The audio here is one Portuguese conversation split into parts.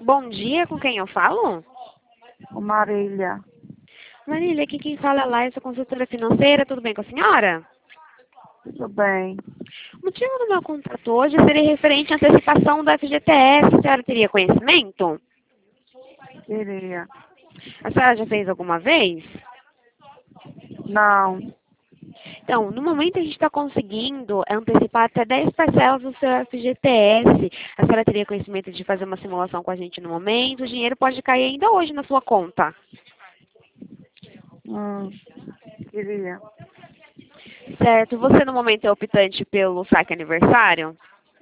Bom dia, com quem eu falo? Ô Marília, Marília, aqui quem fala é lá, eu sou consultora financeira, tudo bem com a senhora? tudo bem? O motivo do meu contato hoje seria referente à antecipação do FGTS. A senhora teria conhecimento? Queria. A senhora já fez alguma vez? Não, Então, no momento a gente está conseguindo antecipar até 10 parcelas do seu FGTS. A senhora teria conhecimento de fazer uma simulação com a gente no momento? O dinheiro pode cair ainda hoje na sua conta. queria. Certo. Você no momento é optante pelo saque aniversário?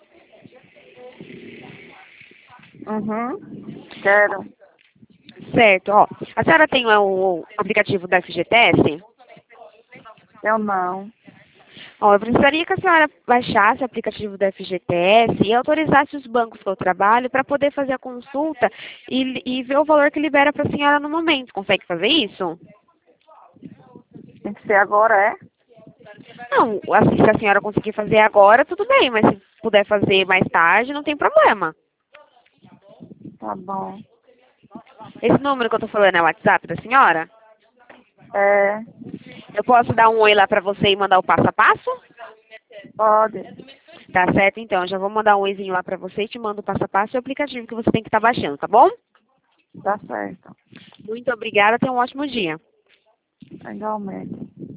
Quero. Certo. Ó, a senhora tem o aplicativo da FGTS? Eu não. Ó, eu precisaria que a senhora baixasse o aplicativo da FGTS e autorizasse os bancos que eu trabalho para poder fazer a consulta e ver o valor que libera para a senhora no momento. Consegue fazer isso? Tem que ser agora, é? Não, assim, se a senhora conseguir fazer agora, tudo bem, mas se puder fazer mais tarde, não tem problema. Tá bom. Esse número que eu tô falando é o WhatsApp da senhora? É, Eu posso dar um oi lá para você e mandar o passo a passo? pode. Tá certo, então. Eu já vou mandar um oizinho lá para você e te mando o passo a passo e o aplicativo que você tem que estar baixando, tá bom? Tá certo. Muito obrigada, tenha um ótimo dia. Igualmente.